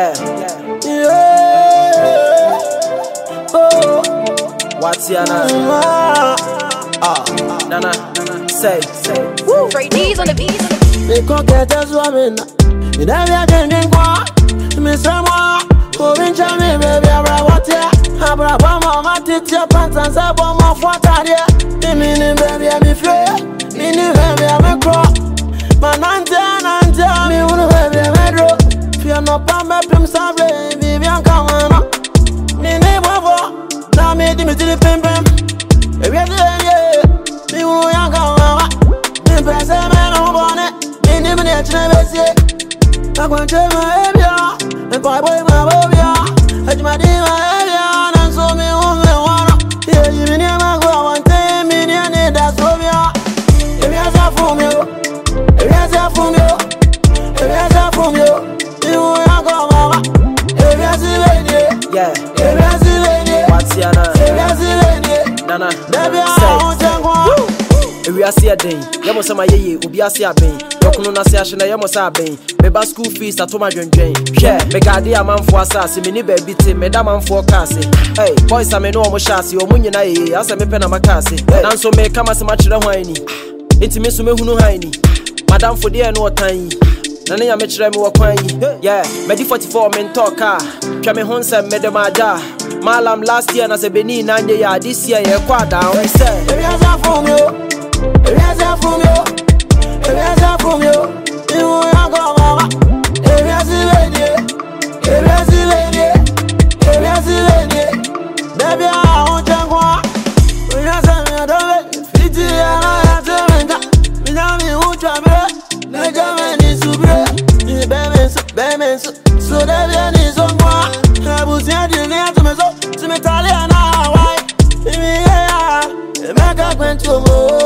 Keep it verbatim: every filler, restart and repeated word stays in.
Yeah. Yeah. Oh. What's your name? Ah. Nana. Say. Say. Woo. Straight D's on the beat. Me can't get us woman. You never get in qua. Me someone. Go in me, baby. I want ya. I brought one more. My teacher pants and say one more for Tadia. Me, me, baby, I'm a free. Me, baby, I'm a crop. My nante, nante, me, baby, I'm a drop. Fear no palm, pim, sable, baby, I'm coming up. Me, never. Now me, me, to the pim, pim. If you're there, me, who young, me, press a man on bonnet. Me, me, never say. I want to my baby, and boy, boy, my baby. I just my day, my baby, and so me, who me want. Yeah, you never go one time, me, and that's for me. If you're there for me, if you're there for me, if you're there for me, you won't go, mama. If you're there, Yeah. if you're there, What's your name? if you're there, Nana. baby, I Say. want to go. If we are see a day, you must say my ye, Ubi see a bang. Yokuno na say a you must have bang. Beba school fees at my drain drain. Yeah, Megadi a man for assassin, mini baby team, Madame for Cassie. Hey, boys, I may know almost chassis, or Munina, as I may pen a macassi. And so may come as much as a whiny. Intimacy who know hiney. Madame for dear no tiny. None ya met them walk yeah, Medi forty-four men talk car. Chame Honsa made them a jar. Malam last year as a Benin and ya this year a quad down. I said, If you're there for me, if you're there for me, if you're there for me, you won't go, mama. If you're there, if you're there, if you're there, baby, I want to go. When you're there, don't let fit you, and I have to make up. Me now me who try me, no jam is to break. You baby, so baby, so so that you need some more. I was here to me to me so to me tell you now why. Me yeah, make a quench to more.